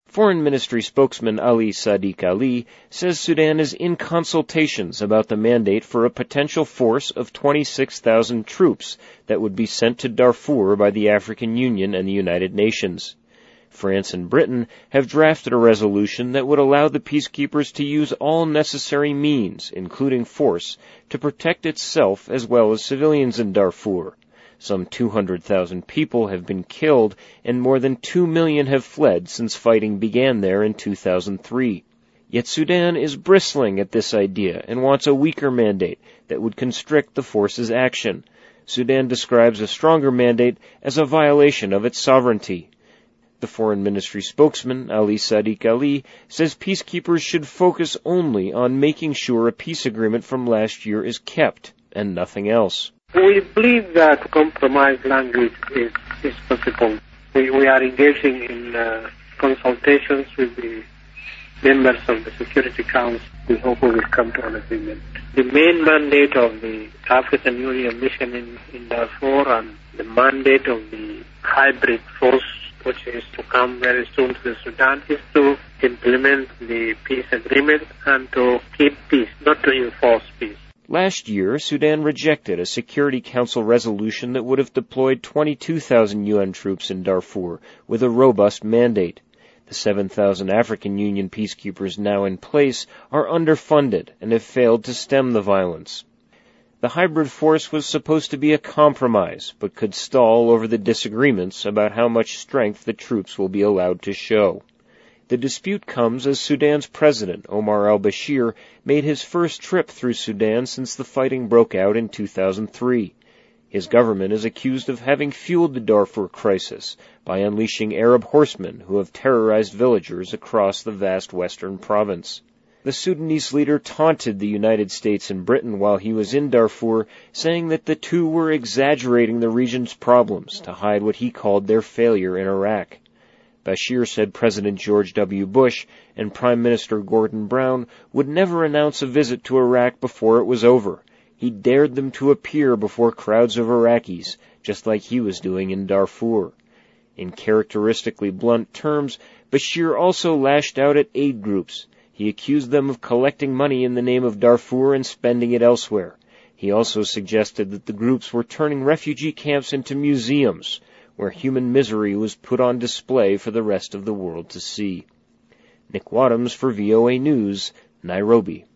Foreign Ministry spokesman Ali Sadiq Ali says Sudan is in consultations about the mandate for a potential force of 26,000 troops that would be sent to Darfur by the African Union and the United Nations. France and Britain have drafted a resolution that would allow the peacekeepers to use all necessary means, including force, to protect itself as well as civilians in Darfur. Some 200,000 people have been killed and more than 2 million have fled since fighting began there in 2003. Yet Sudan is bristling at this idea and wants a weaker mandate that would constrict the force's action. Sudan describes a stronger mandate as a violation of its sovereignty. The Foreign Ministry spokesman, Ali Sadiq Ali, says peacekeepers should focus only on making sure a peace agreement from last year is kept and nothing else. We believe that compromise language is possible. We are engaging in consultations with the members of the Security Council. We hope we will come to an agreement. The main mandate of the African Union mission in Darfur and the mandate of the hybrid force, which is to come very soon to Sudan, is to implement the peace agreement and to keep peace, not to enforce peace. Last year, Sudan rejected a Security Council resolution that would have deployed 22,000 UN troops in Darfur with a robust mandate. The 7,000 African Union peacekeepers now in place are underfunded and have failed to stem the violence. The hybrid force was supposed to be a compromise, but could stall over the disagreements about how much strength the troops will be allowed to show. The dispute comes as Sudan's president, Omar al-Bashir, made his first trip through Sudan since the fighting broke out in 2003. His government is accused of having fueled the Darfur crisis by unleashing Arab horsemen who have terrorized villagers across the vast western province. The Sudanese leader taunted the United States and Britain while he was in Darfur, saying that the two were exaggerating the region's problems to hide what he called their failure in Iraq. Bashir said President George W. Bush and Prime Minister Gordon Brown would never announce a visit to Iraq before it was over. He dared them to appear before crowds of Iraqis, just like he was doing in Darfur. In characteristically blunt terms, Bashir also lashed out at aid groups. He accused them of collecting money in the name of Darfur and spending it elsewhere. He also suggested that the groups were turning refugee camps into museums, where human misery was put on display for the rest of the world to see. Nick Wadhams for VOA News, Nairobi.